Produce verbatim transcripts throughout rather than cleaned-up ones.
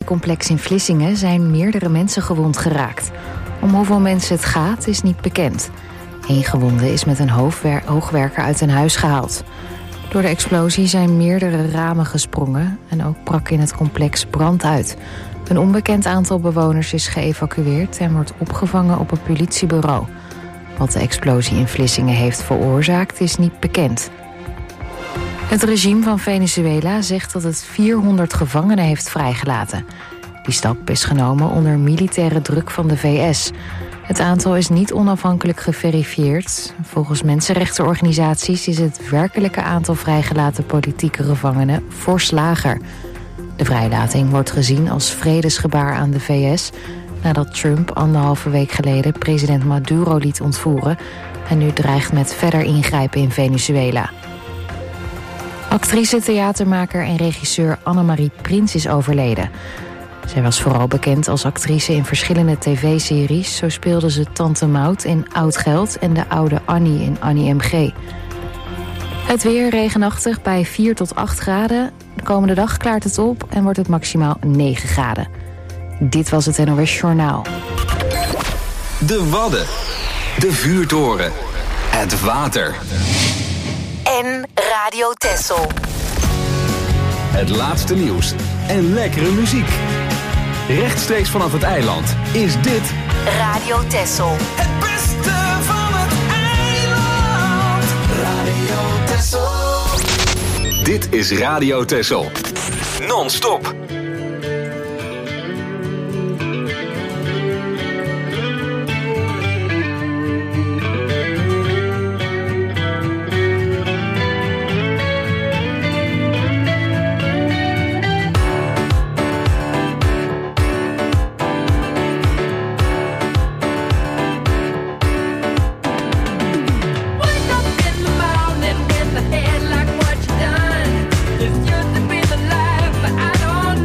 appartementencomplex in Vlissingen zijn meerdere mensen gewond geraakt. Om hoeveel mensen het gaat is niet bekend. Eén gewonde is met een hoofdwer- hoogwerker uit een huis gehaald. Door de explosie zijn meerdere ramen gesprongen en ook brak in het complex brand uit. Een onbekend aantal bewoners is geëvacueerd en wordt opgevangen op een politiebureau. Wat de explosie in Vlissingen heeft veroorzaakt is niet bekend. Het regime van Venezuela zegt dat het vierhonderd gevangenen heeft vrijgelaten. Die stap is genomen onder militaire druk van de V S. Het aantal is niet onafhankelijk geverifieerd. Volgens mensenrechtenorganisaties is het werkelijke aantal vrijgelaten politieke gevangenen fors lager. De vrijlating wordt gezien als vredesgebaar aan de V S... nadat Trump anderhalve week geleden president Maduro liet ontvoeren... en nu dreigt met verder ingrijpen in Venezuela. Actrice, theatermaker en regisseur Annemarie Prins is overleden. Zij was vooral bekend als actrice in verschillende tv-series. Zo speelde ze Tante Maud in Oud Geld en de oude Annie in Annie M G. Het weer regenachtig bij vier tot acht graden. De komende dag klaart het op en wordt het maximaal negen graden. Dit was het N O S Journaal. De Wadden. De vuurtoren. Het water. En Radio Texel. Het laatste nieuws en lekkere muziek. Rechtstreeks vanaf het eiland is dit Radio Texel. Het beste van het eiland. Radio Texel. Dit is Radio Texel. Non-stop. It's just to be alive, but I don't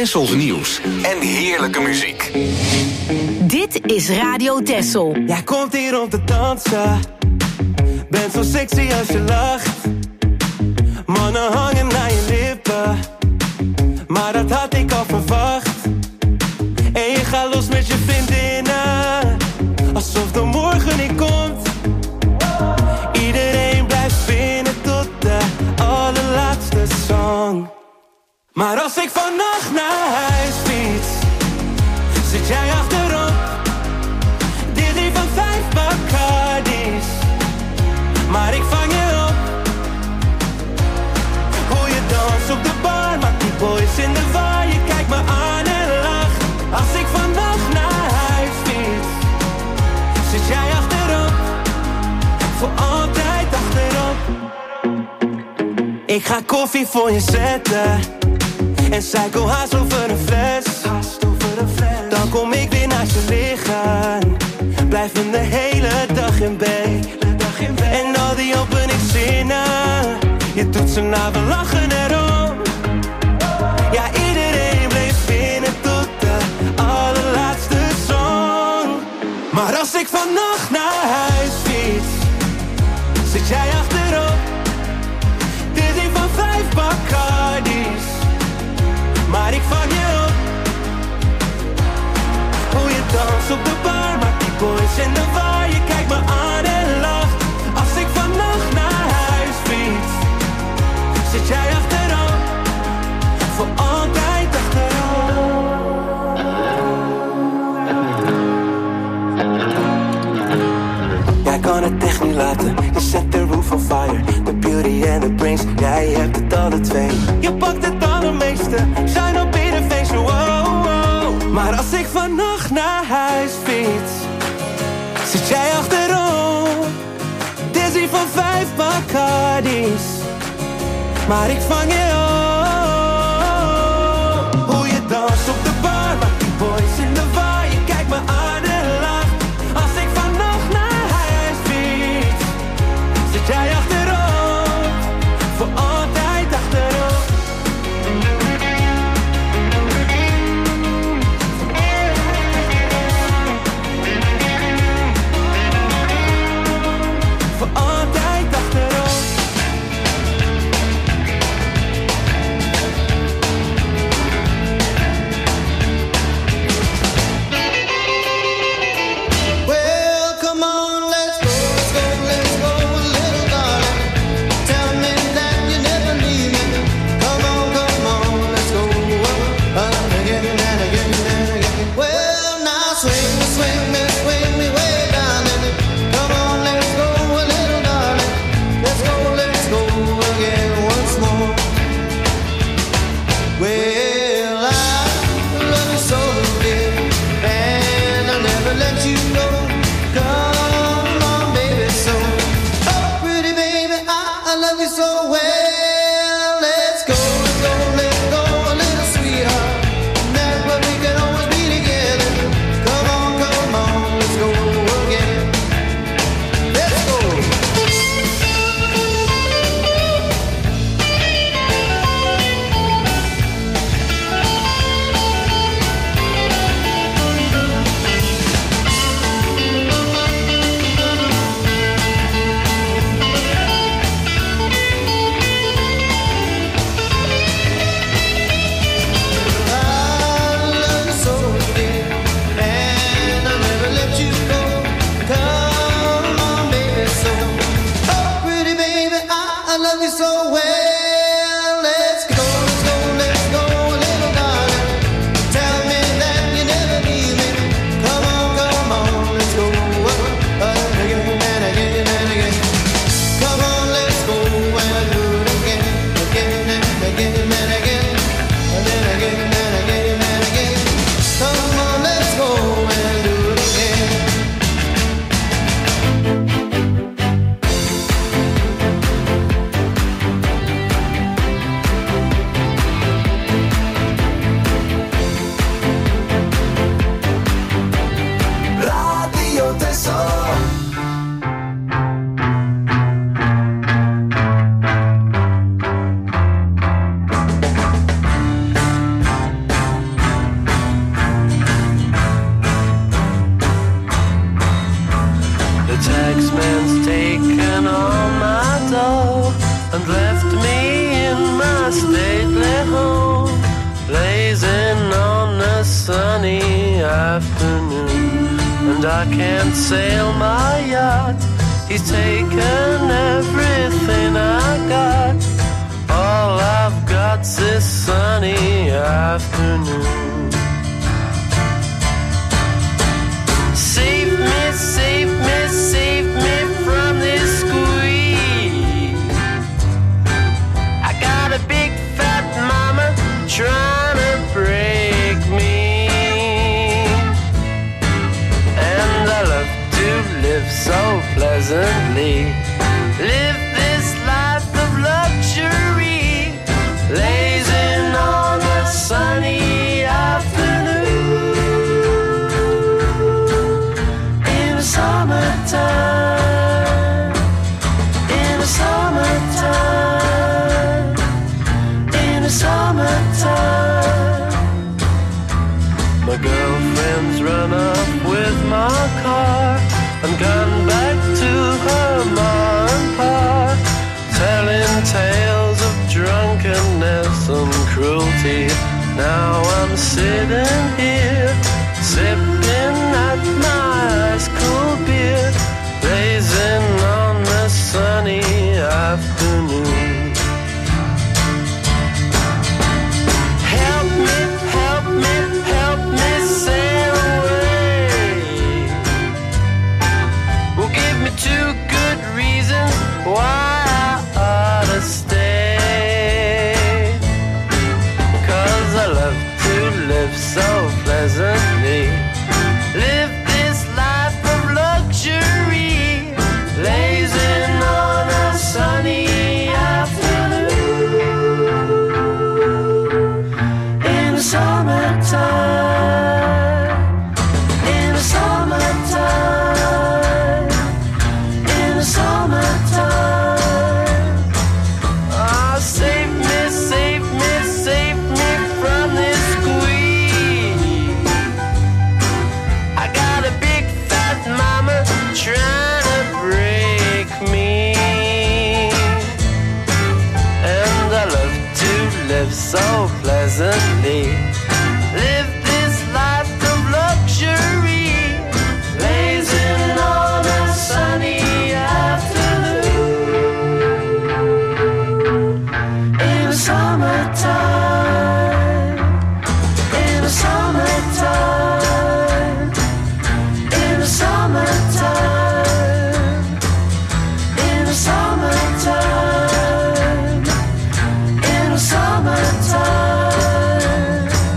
Tessels nieuws en heerlijke muziek. Dit is Radio Tessel. Jij komt hier om te dansen. Bent zo sexy als je lacht. Mannen hangen naar je lippen. Maar dat had ik al verwacht. En je gaat los met je vriendinnen. Alsof de morgen niet komt. Iedereen blijft binnen tot de allerlaatste song. Maar als ik vannacht naar huis fiets, zit jij achterop. Dizzy van vijf Bacardis. Maar ik vang je op. Hoe je danst op de bar, maakt die boys in de war. Je kijkt me aan en lacht. Als ik vannacht naar huis fiets, zit jij achterop. Voor altijd achterop. Ik ga koffie voor je zetten. En psycho haast over een fles. Dan kom ik weer naast je liggen. Blijven de hele dag in bed. En al die openingszinnen, je doet ze na, we lachen erom. Ja, iedereen bleef binnen tot de allerlaatste song. Maar als ik vannacht naar huis fiets, zit jij achterop. Dizzy van vijf Bacardis. Maar ik vang je op. Hoe je danst op de bar, maakt die boys in de war. Je kijkt me aan en lacht. Als ik vannacht naar huis fiets, zit jij achterop. Voor altijd achterop. Jij kan het echt niet laten. Je zet de roof on fire. The beauty and the brains. Jij hebt het alle twee. Je pakt het allermeeste. Shine op ieder feestje. Wow, wow. Maar als ik vannacht naar huis fiets, zit jij achterop. Dizzy van vijf Bacardis. Maar ik vang je op. Hoe je danst op de bar, maakt die boys in de war. Je kijkt me aan en lacht. Als ik vannacht naar huis fiets, zit jij achterop. Voor altijd achterop. Voor altijd achterop. afternoon, and I can't sail my yacht. He's taken everything I got. All I've got's this sunny afternoon. Save me, save me, save me from this squeeze. I got a big fat mama trying to break me, and I love to live so pleasantly. Live this life of luxury, lazing on a sunny afternoon in the summertime, in the summertime, in the summertime. My girlfriend's run up with my car and gone back to her ma and pa, telling tales of drunkenness and cruelty. Now I'm sitting here, sipping at my ice cool beer, blazing on the sunny afternoon. Help me, help me, help me sail away. Well, give me two good reasons why I ought to stay. 'Cause I love to live so pleasantly. Live this life of luxury, lazing on a sunny afternoon in the summertime, in the summertime, in the summertime. Oh, save me, save me, save me from this squeeze. I got a big fat mama trying to break me, and I love to live so pleasantly. Live this life of luxury, lazing on a sunny afternoon in the summertime, in the summertime, in the summertime, in the summertime, in the summertime,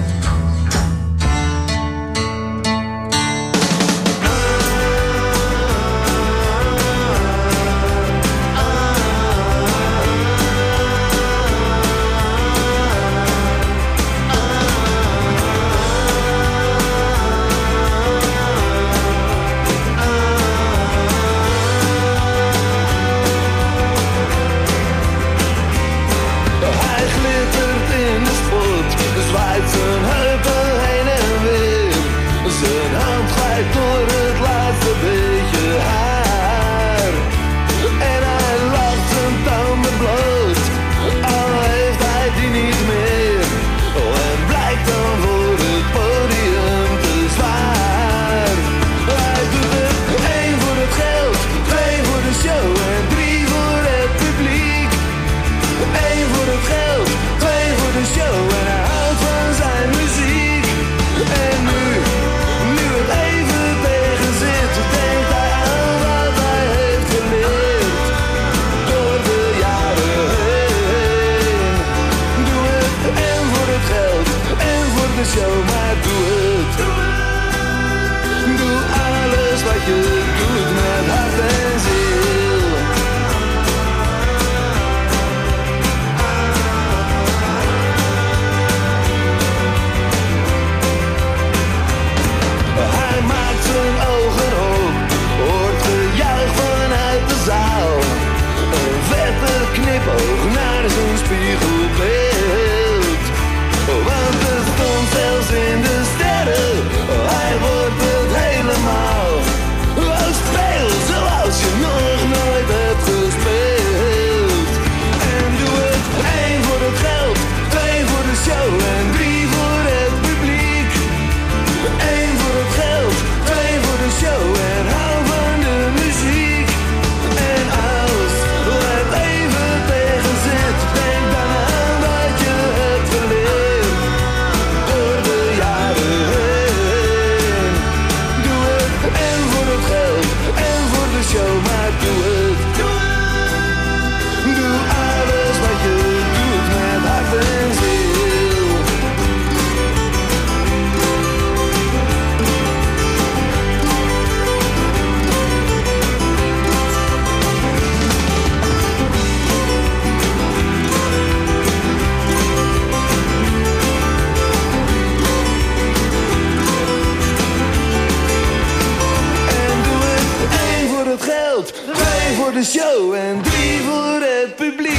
de show en drie voor het publiek.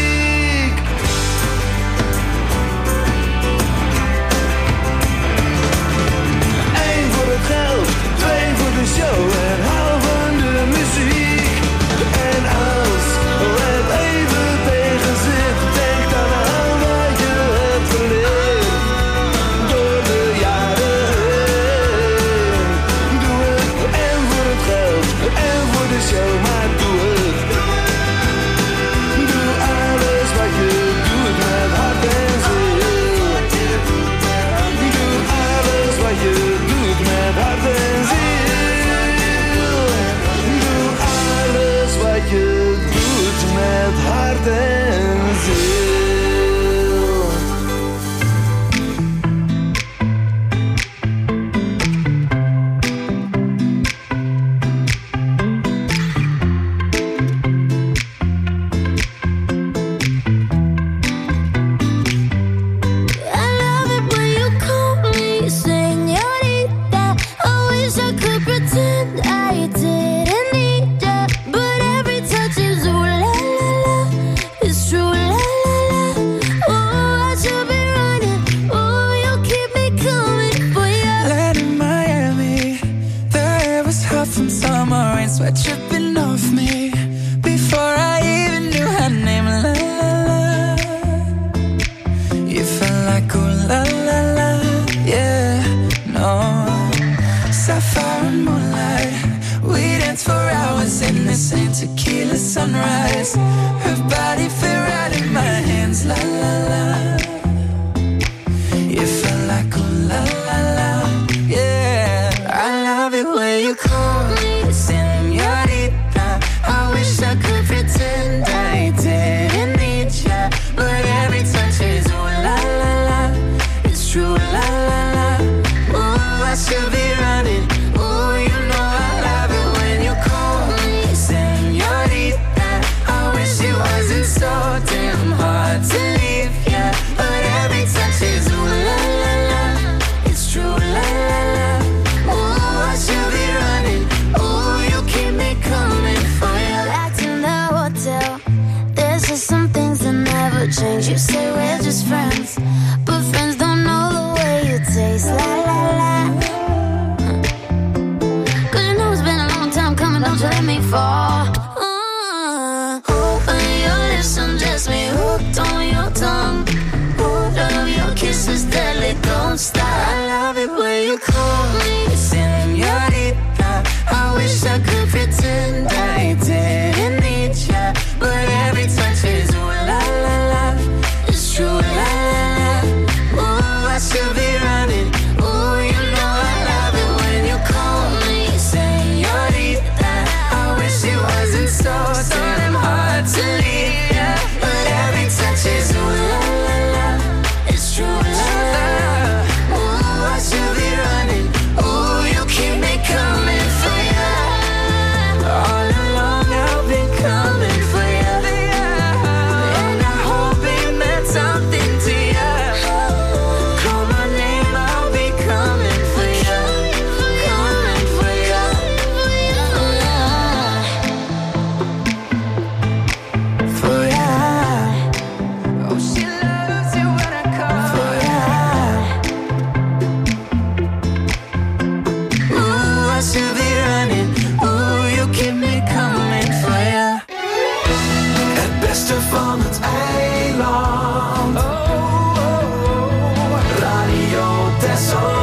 Eén voor het geld, twee voor de show en hou van de muziek. En als het even tegen zit, denk dan aan wat je hebt geleerd. Door de jaren heen. Doe het en voor het geld en voor de show, maar doe het. Doe alles wat je doet met hart en ziel. Doe alles wat je doet met hart en ziel. Doe alles wat je doet met hart en ziel. I love it when you call me señorita. I wish I could pretend I didn't need ya, but every touch is ooh la la la. It's true la la la. Oh, I should be running. Oh, you keep me coming for ya. Land in Miami, the air was hot from summer rain, sweat dripping off me before I even knew her name. La la la, you felt like ooh la la la, yeah, no. Sapphire and moonlight, we danced for hours in the same tequila sunrise. Her body fit right in my hands, la la la. You felt like ooh la la la, yeah. I love it when you call me señorita. I wish I could pretend I didn't need ya, but every touch is ooh la la la. It's true la la la. Ooh, I should be running. Ooh, you know I love it when you call me señorita. I wish it wasn't so damn hard to leave ya, but every touch is ooh la la la. It's true la la la. Ooh, I should be running. Ooh, you keep me coming for ya. Back in the hotel, there's just some things that never change. You say we're just friends, but friends don't know the way you taste. La la la. Cause you know it's been a long time coming, don't you let me fall. Uh, open your lips and just me hooked on your tongue. Ooh, love your kisses deadly, don't stop. I love it when you call me señorita. I wish I could pretend I didn't need ya, but every touch is ooh la la la. It's true la la la. Ooh, I should be running. Ooh, you know I love it when you call me señorita. I wish it wasn't so damn hard to leave ya, but every touch is ooh la la la. It's true la la la. Ooh, I should be running. Ooh, you keep me coming for ya. All along I've been coming for ya, and I hope it meant something to ya. Call my name, I'll be coming for ya, coming for ya. For ya. Oh, she loves it when I call for ya. Ooh, I should be running. Ooh, you keep me coming for ya. Het beste van het eiland. Oh, oh, oh. Radio Texel.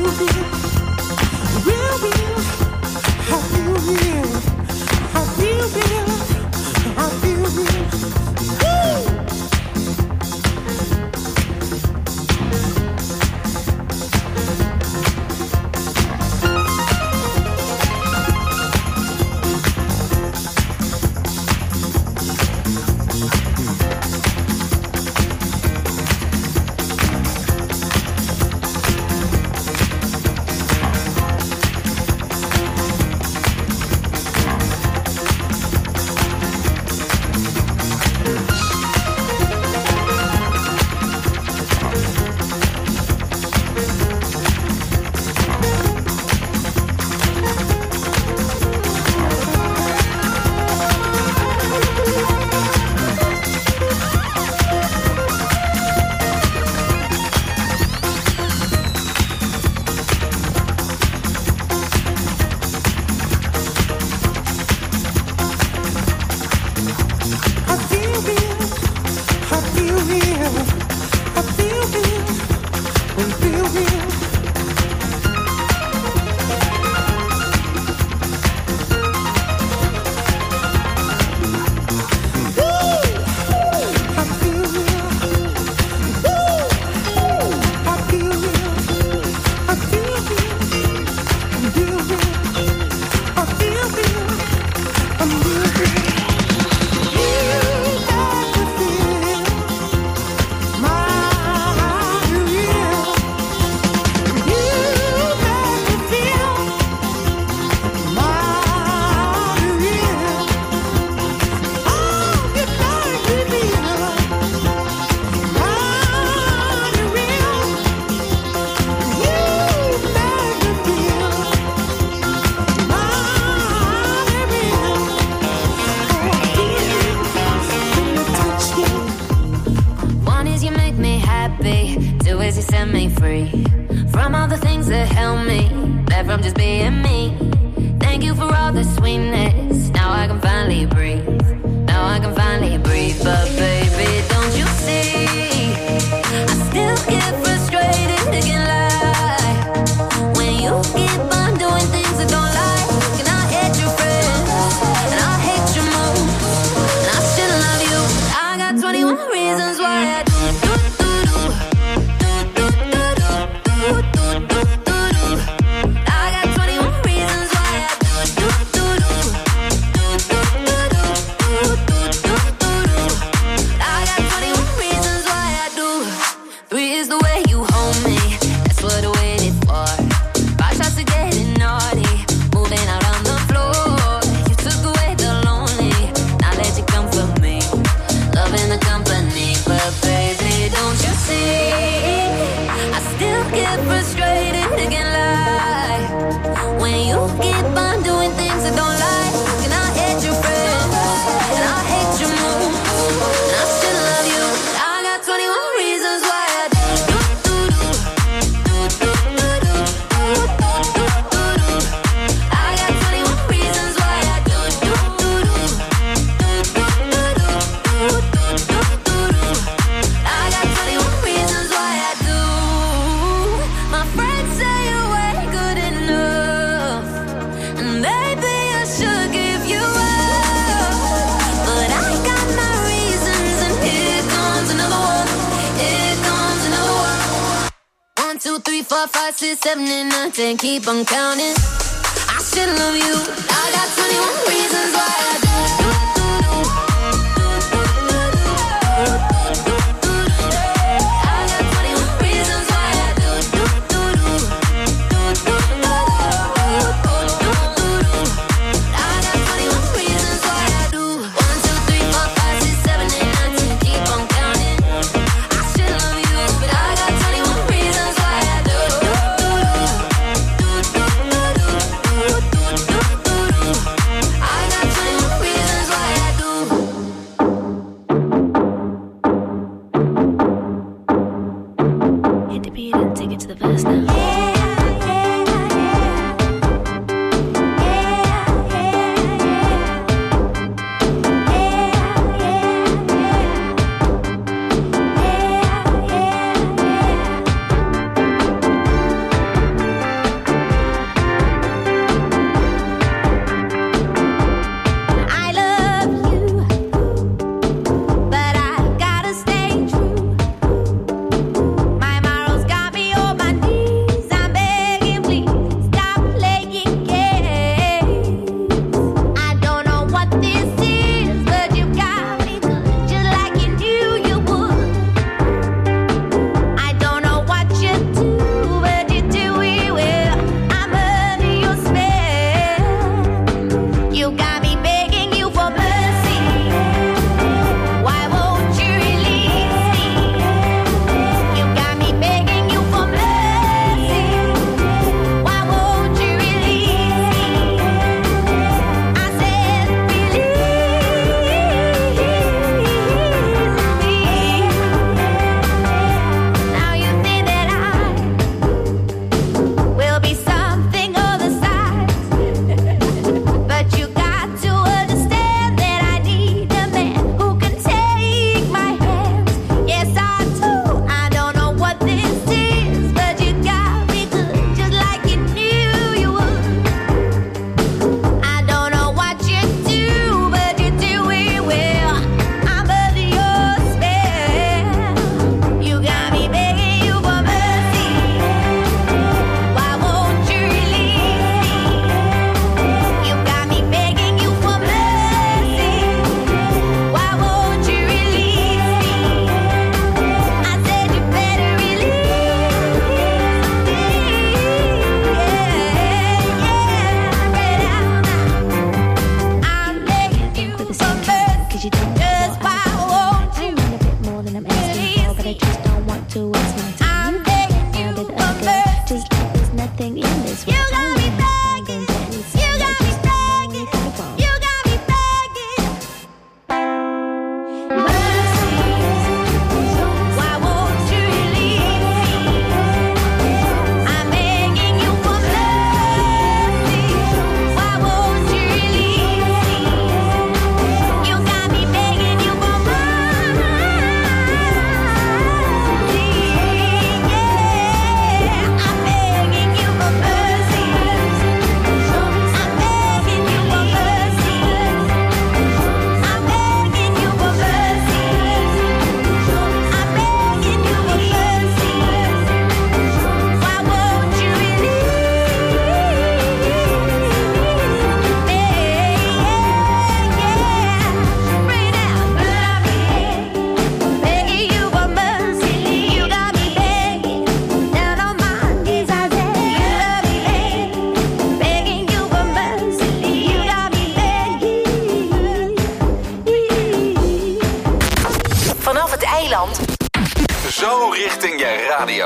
Seven and nine, ten, keep on counting. I should love you. I got twenty-one reasons why I do. I got twenty-one reasons why I do. I got twenty-one reasons why I do. One, two, three, four, five, six, seven, eight, nine, ten, keep on counting. I should love you, but I got twenty-one reasons why I do.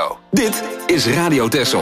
radio. Dit is Radio Texel.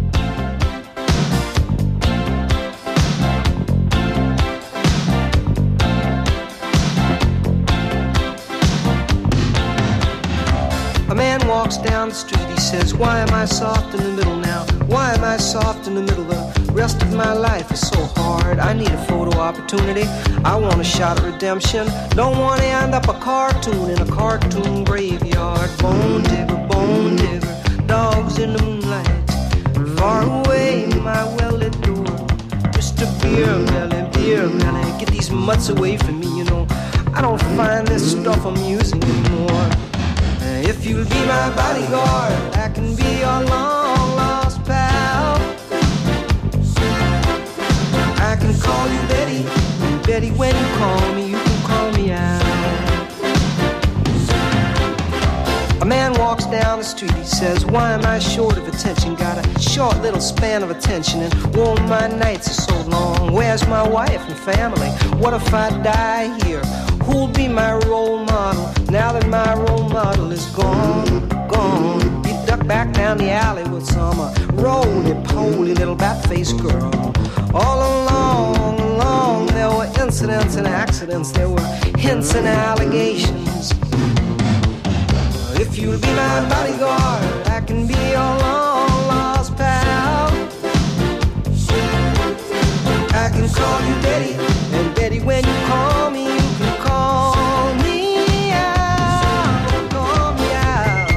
A man walks down the street, he says, why am I soft in the middle now? Why am I soft in the middle? The rest of my life is so hard. I need a photo opportunity. I want a shot at redemption. Don't want to end up a cartoon in a cartoon graveyard. Bone digger, bone digger, dogs in the moonlight. Far away, my well-lit door. Mister Beer Belly, Beer Belly, get these mutts away from me, you know. I don't find this stuff amusing anymore. If you'll be my bodyguard, I can be your long-lost pal. I can call you Betty, and Betty, when you call me, you can call me out. A man walks down the street, he says, why am I short of attention? Got a short little span of attention, and oh, my nights are so long. Where's my wife and family? What if I die here? Who'll be my role model now that my role model is gone, gone? He ducked back down the alley with some uh, roly-poly little bat-faced girl. All along, along, there were incidents and accidents. There were hints and allegations. If you'll be my bodyguard, I can be your long-lost pal. I can call you Betty, and Betty, when you call me, you can call me out, call me out.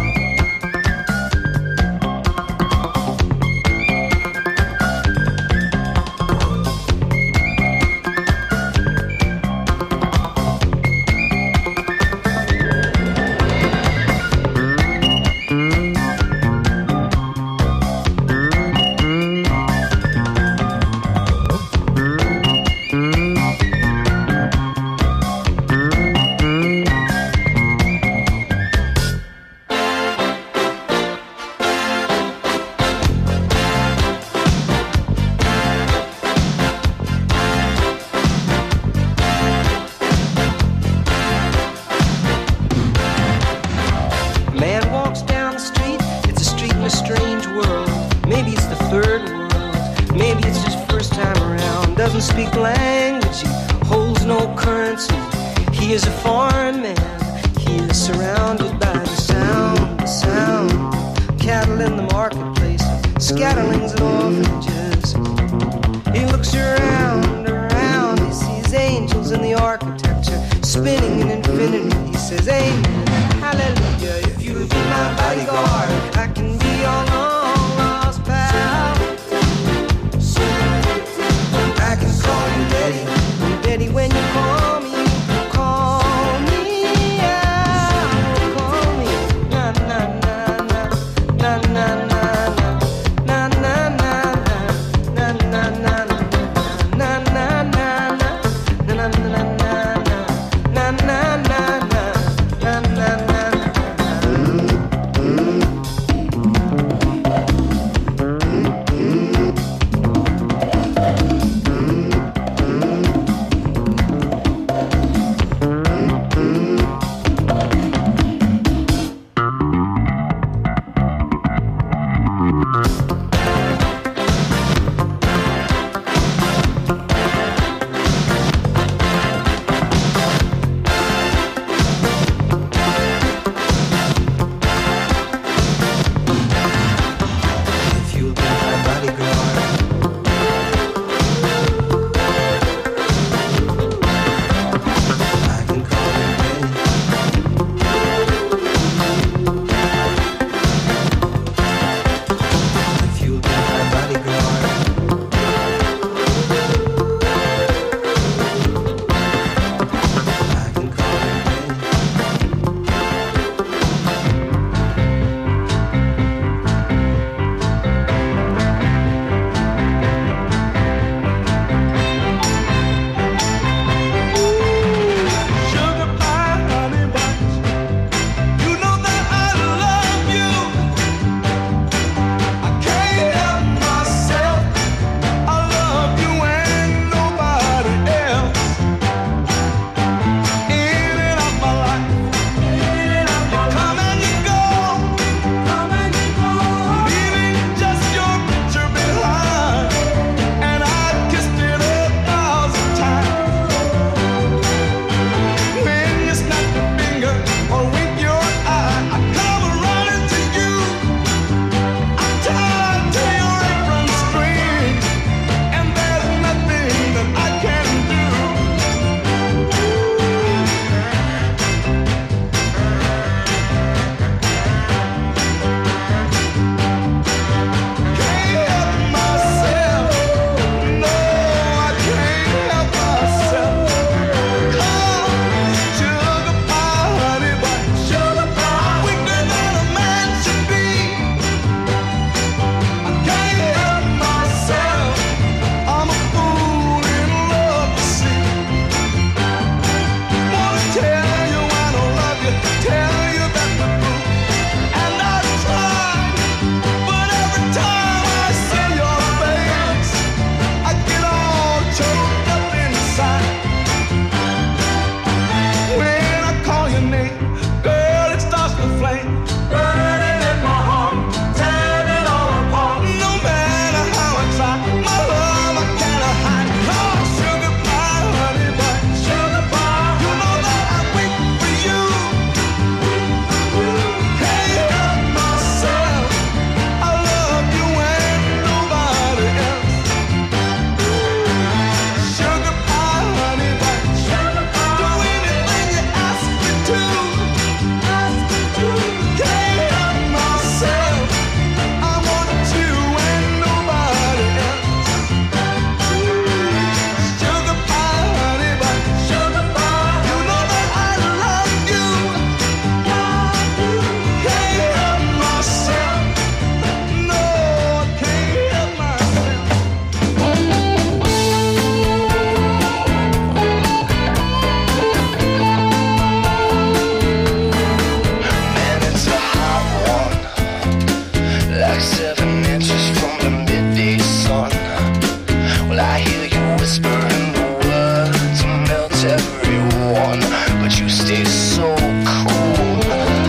like seven inches from the midday sun. Well, I hear you whispering the words to melt everyone, but you stay so cool.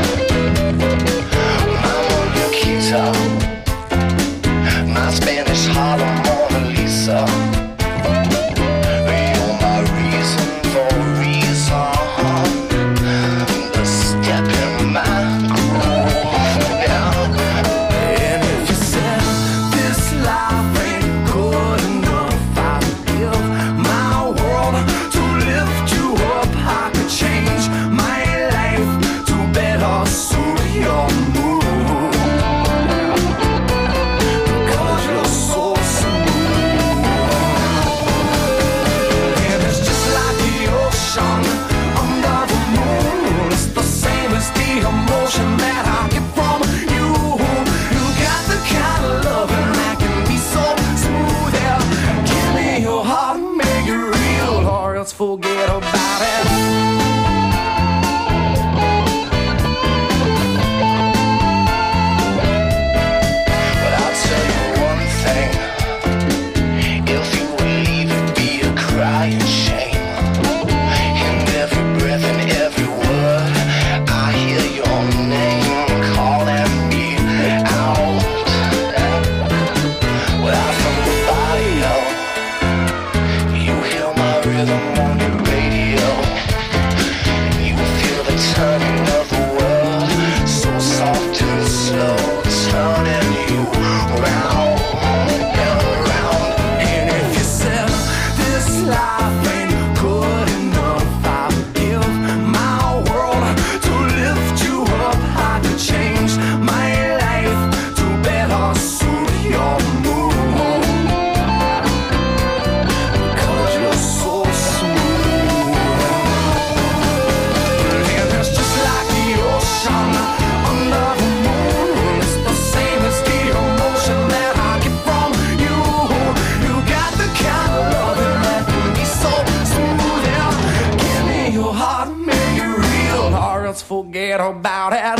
I'm on your guitar, my Spanish Harlem Mona Lisa. You're my reason for reason, the step in my groove now. And if you said this life ain't good enough, I'd give my world to lift you up. I could change my life to better suit your mood, because you're so smooth. And it's just like the ocean under the moon. It's the same as the emotion that I get from you. You got the kind of loving that can be so smooth. Yeah. Give me your heart and make it real, or else forget about it. But I'll tell you one thing, if you would leave it be a crying shame. In every breath and every word, I hear your name calling me out. Well, I'm from the barrio, you hear my rhythm on your radio. You feel the turning of the world, so soft and slow, turning you round and round. And if you said this life ain't good enough, I'd give my world to lift you up. I could change my life to better suit your mood, because you're so smooth. And it's just like the ocean under the moon. It's the same as the emotion that I get from you. You got the kind of loving that can be so smooth. Yeah. Give me your heart and make it real, or else forget about it.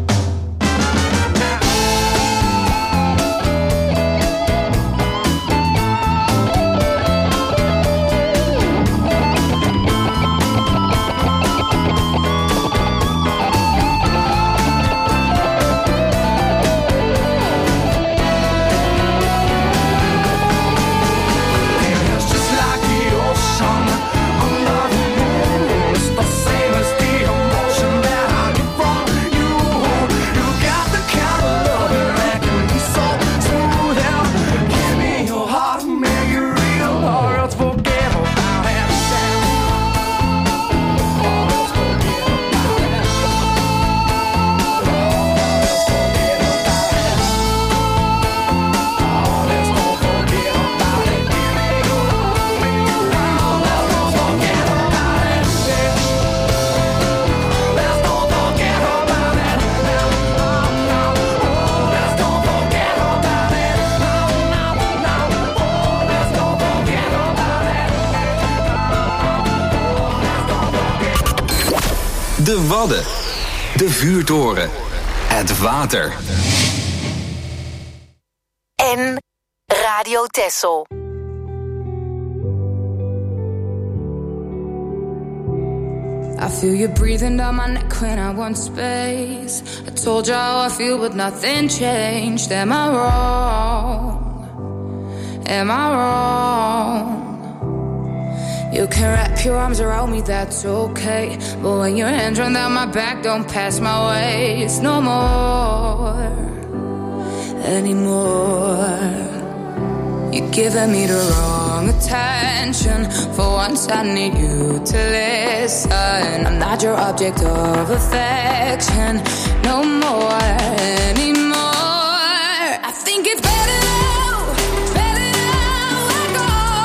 And it's just like the ocean under the moon. It's the same as the emotion that I get from you. You got the kind of loving that can be so smooth. Yeah. Give me your heart and make it real, or else forget about it. Or else forget about it. Or else forget about it. Or else don't forget about it. Give me your heart, make it real. Let's don't forget about it. Let's don't forget about it. No, no, no. Let's don't forget about it. No, no, no. Let's don't forget about it. De Wadden. De vuurtoren. Het water. En Radio Texel. I feel you breathing down my neck when I want space. I told you how I feel, but nothing changed. Am I wrong? Am I wrong? You can wrap your arms around me, that's okay. But when your hands run down my back, don't pass my way. It's no more anymore. You're giving me the wrong attention. For once I need you to listen. I'm not your object of affection. No more anymore. I think it's better now, better now I go.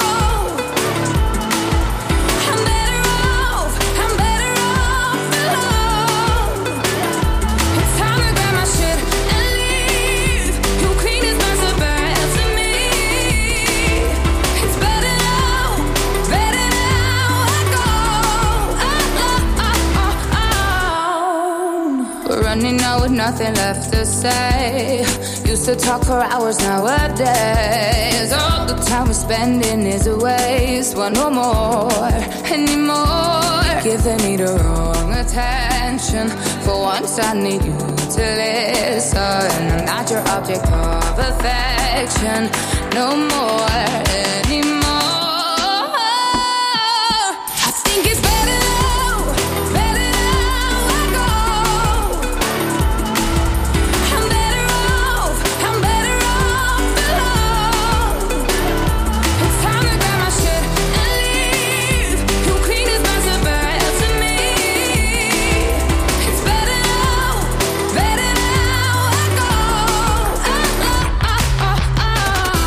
I'm better off, I'm better off alone. It's time to grab my shit and leave. You clean as my suburban to me. It's better now, better now I go. Oh, oh, oh, oh, oh. We're running out with no nothing left to say. Used to talk for hours nowadays. All the time we're spending is a waste. Want no more anymore. Giving me the wrong attention. For once I need you to listen. I'm not your object of affection. No more anymore. I think it's better now, better now I go. I'm better off, I'm better off alone. It's time to grab my shit and leave. You clean this mess up to me. It's better now, better now I go. Oh, oh, oh, oh, oh.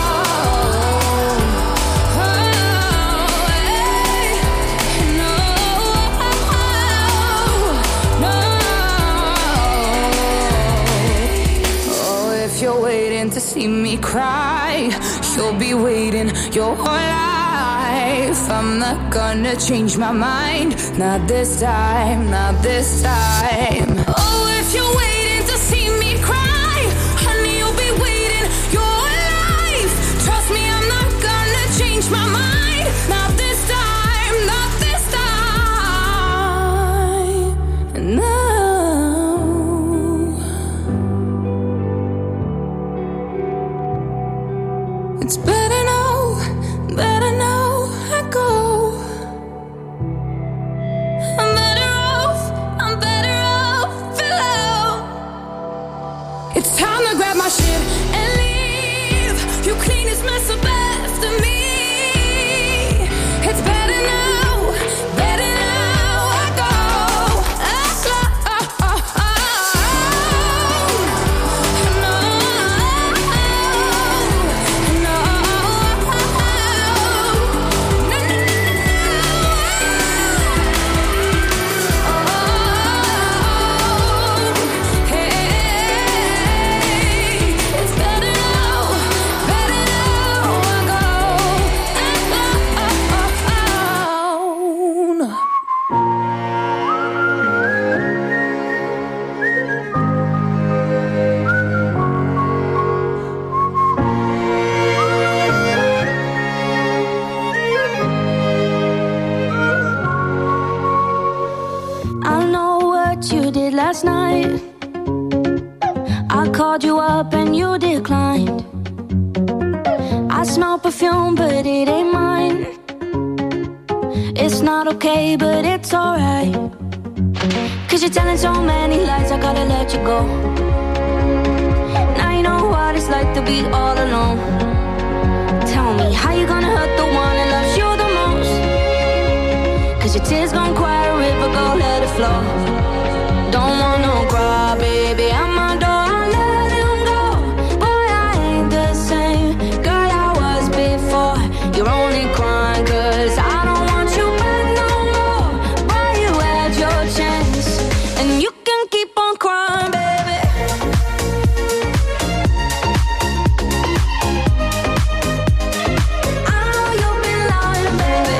If you're waiting to see me cry, you'll be waiting your whole life. I'm not gonna change my mind. Not this time, not this time. Oh, if you're waiting to see me cry, honey, you'll be waiting your whole life. Trust me, I'm not gonna change my mind. Not this time, not this time. No. It's better now, better now I go. I'm better off, I'm better off alone. It's time to grab my shit and leave. You clean this mess up after me. It's better now, better now I go. Oh, oh, oh, oh, oh. No. I know what you did last night. I called you up and you declined. I smell perfume, but it ain't mine. It's not okay, but it's alright. Cause you're telling so many lies, I gotta let you go. Now you know what it's like to be all alone. Tell me, how you gonna hurt the one that loves you the most? Cause your tears gon' cry a river, go let it flow. Don't want no cry, baby, I'm my door, I'll let him go. Boy, I ain't the same girl I was before. You're only crying cause I don't want you back no more. Boy, you had your chance, and you can keep on crying, baby. I know you've been lying, baby.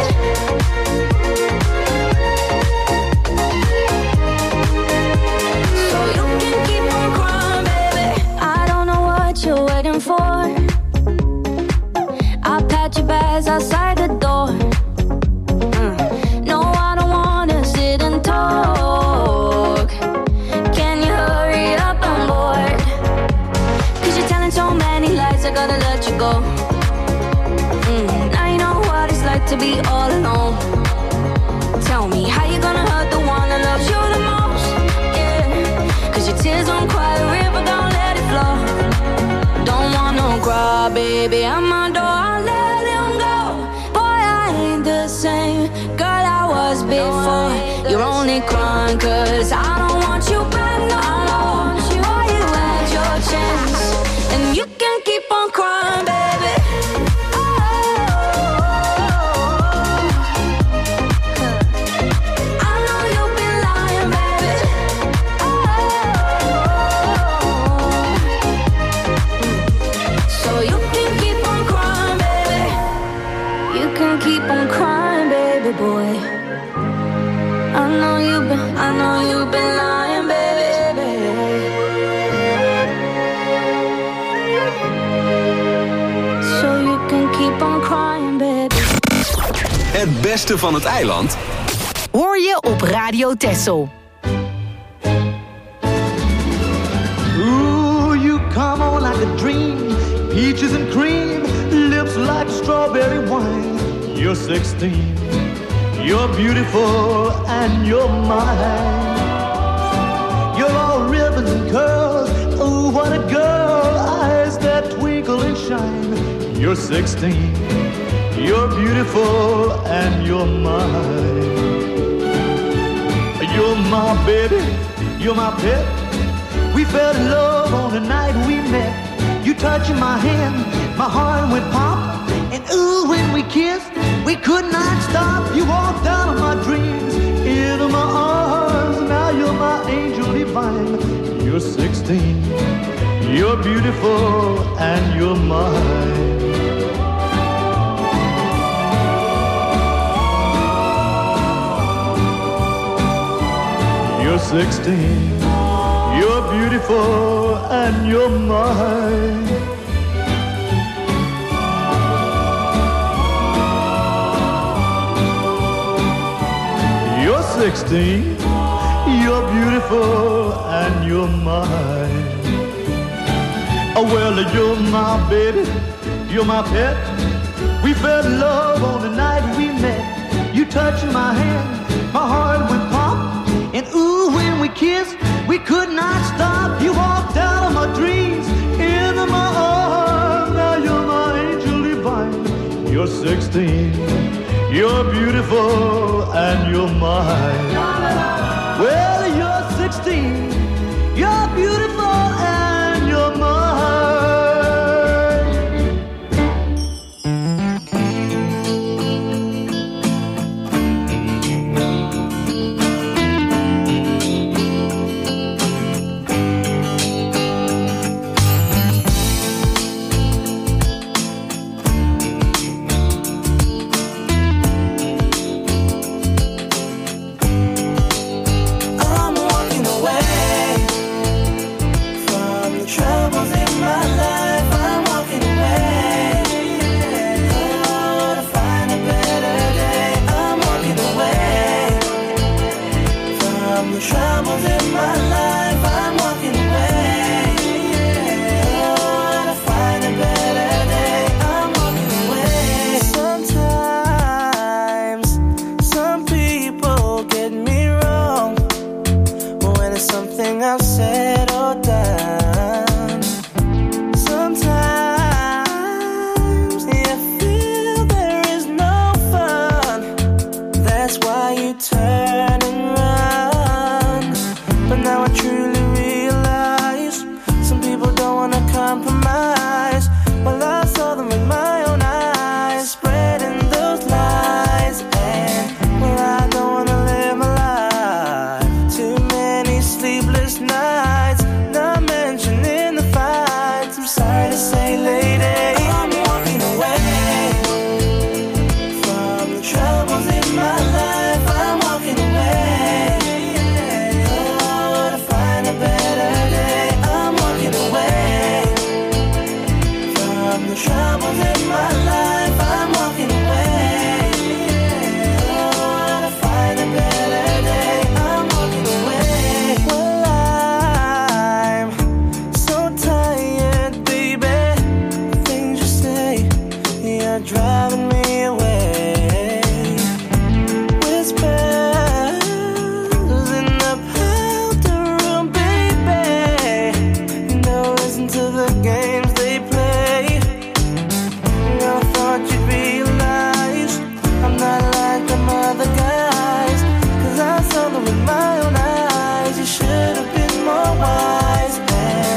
So you can keep on crying, baby. I don't know what you're waiting for. I'll pat your bags outside the door. Mm. No, I don't wanna sit and talk. Can you hurry up, I'm bored. Cause you're telling so many lies, I gotta let you go. Mm. Now you know what it's like to be all alone. Tell me, how you gonna hurt the one that loves you the most? Yeah. Cause your tears don't cry a river, don't let it flow. Don't want no cry, baby, I'm my door, I'll let him go. Boy, I ain't the same girl I was before. You're only crying cause I don't want you back no more. Boy, you had your chance, and you can keep on crying, baby. I know you've been lying, baby. So you can keep on crying, baby. You can keep on crying, baby boy. I know you've been, I know you've been lying. Het beste van het eiland Hoor je op Radio Texel. Ooh, you come on like a dream. Peaches and cream, lips like strawberry wine. You're sixteen, you're beautiful and you're mine. You're all ribbons and curls, oh what a girl. Eyes that twinkle and shine. You're sixteen, you're beautiful and you're mine. You're my baby, you're my pet. We fell in love on the night we met. You touching my hand, my heart went pop. And ooh, when we kissed, we could not stop. You walked out of my dreams, into my arms. Now you're my angel divine. You're sixteen, you're beautiful and you're mine. You're sixteen, you're beautiful and you're mine. You're sixteen, you're beautiful and you're mine. Oh well, you're my baby, you're my pet. We fell in love on the night we met. You touched my hand, my heart went pop. And ooh, when we kissed, we could not stop. You walked out of my dreams, into my arms. Now you're my angel divine. You're sixteen, you're beautiful and you're mine. Well, you're sixteen, you're beautiful and you're mine.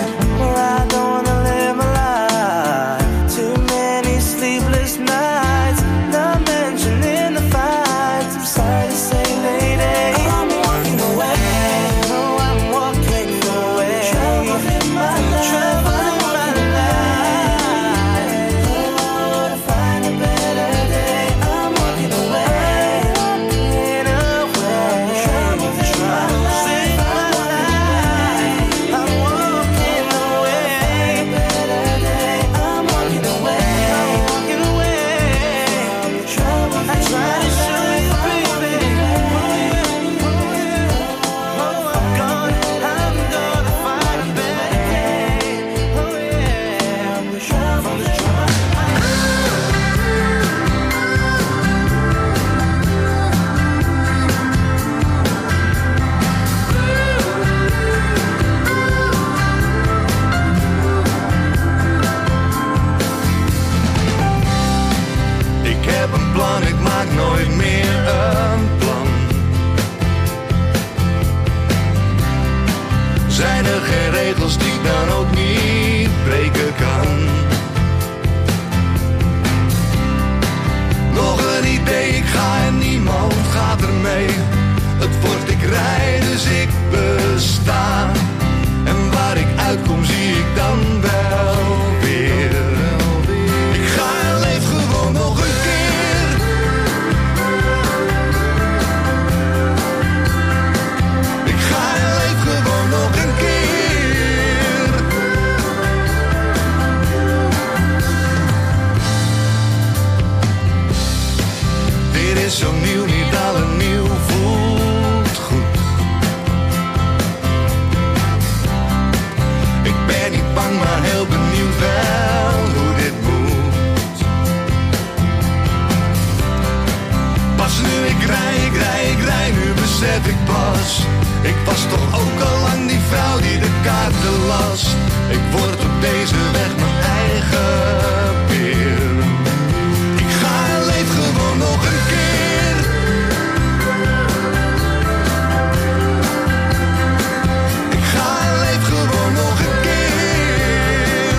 Nights is zo nieuw, niet alle nieuw voelt goed. Ik ben niet bang, maar heel benieuwd wel hoe dit moet. Pas nu ik rij, ik rij, ik rij, nu besef ik pas. Ik was toch ook al lang die vrouw die de kaarten las. Ik word op deze weg mijn eigen peer. Ik ga en leef gewoon nog een keer. Ik ga en leef gewoon nog een keer.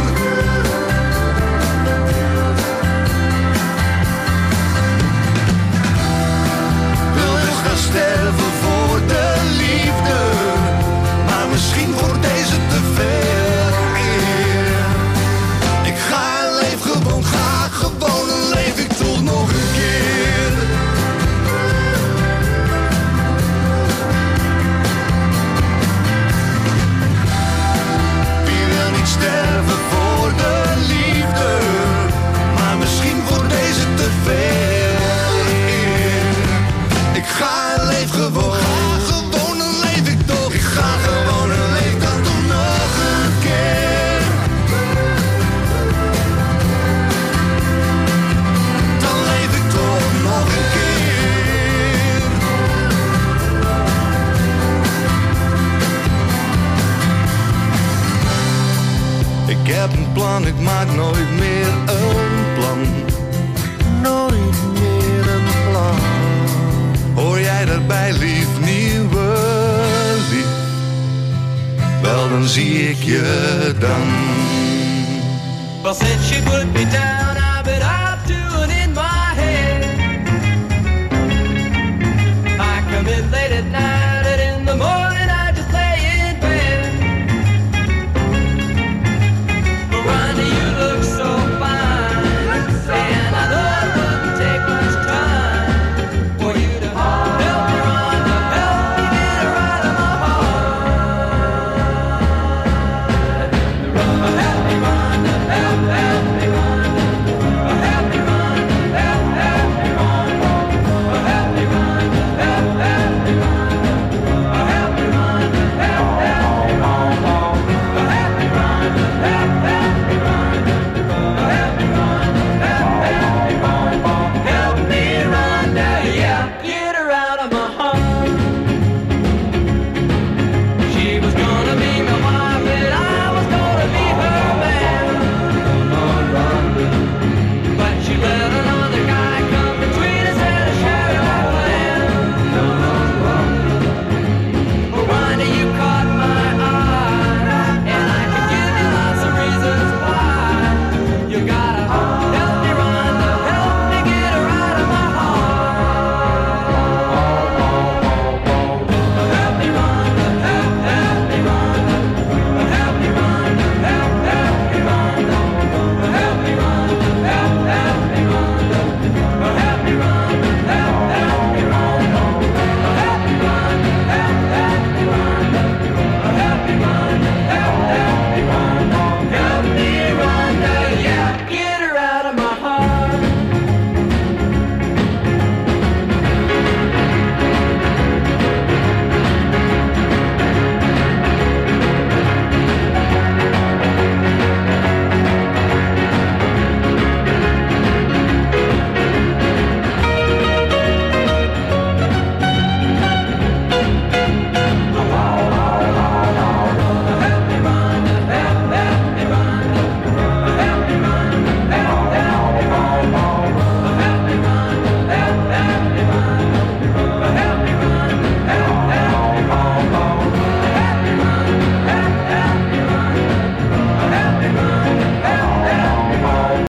Wil dus gaan sterven voor de liefde, maar misschien wordt deze te veel eer. Ik ga en leef gewoon, ga gewoon en leef ik toch nog een keer. Wie wil niet sterven voor de liefde, maar misschien wordt deze te veel eer. Ik ga en leef gewoon, ga gewoon en leef ik toch. Ik ga gewoon en leef dan toch nog een keer. Dan leef ik toch nog een keer. Ik heb een plan, ik maak nooit meer een plan. Nooit meer een plan. Hoor jij daarbij, lief, nieuwe lief? Wel, dan zie ik je dan. Well, since she put me down, I've been out doing it my